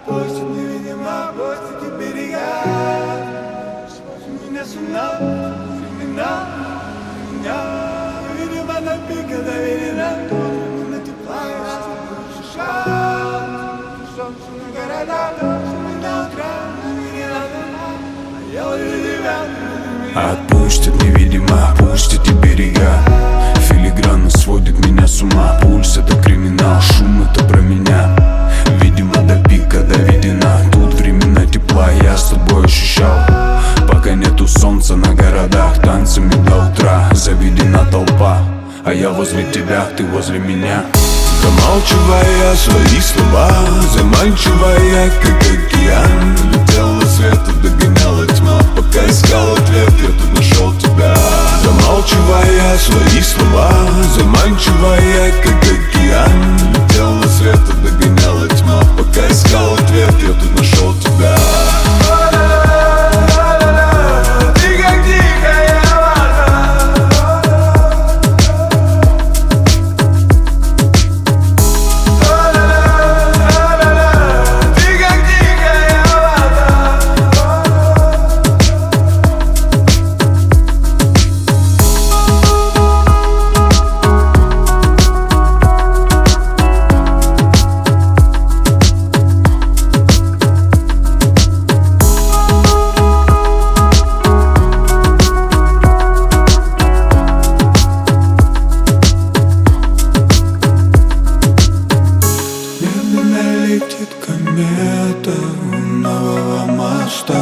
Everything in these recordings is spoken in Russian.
Отпустит невидимо, опустите берега. Сводит меня с ума, времена меня. Видимо, на пике доверена, именно тепла я с тобой ощущал. Солнце на города, дождь на утра, не надо, а я ловлю тебя. Отпустит невидимо, опустите берега. Филигранно сводит меня с ума. Пульс — это криминал, шум — это про меня. Видимо, до пика доведена. Тут времена тепла я с тобой ощущал. Пока нету солнца на городах, танцами до утра заведена толпа. А я возле тебя, ты возле меня. Замалчивая свои слова, заманчивая, как океан. Летел на свет и догоняла тьма. Пока искал ответ, я тут нашел тебя. Замалчивая свои слова, заманчивая, как океан. Летел на свет и догоняла тьма. Пока искал ответ, я тут нашел тебя. Летит комета у нового моста.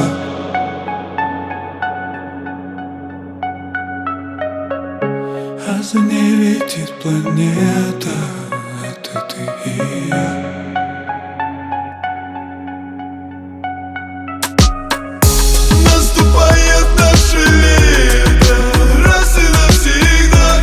А за ней летит планета. Это ты и я. Наступает наше лето, раз и навсегда.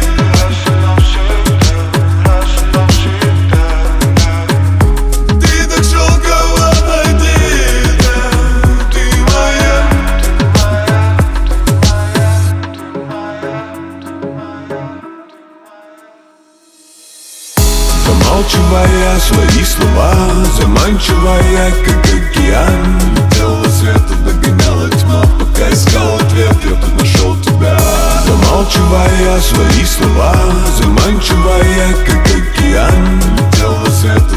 Замалчивая свои слова, заманчивая, как океан. Летел на свет и догоняла тьма. Пока искал ответ, я тут нашел тебя. Замалчивая свои слова, заманчивая, как океан. Летел на свет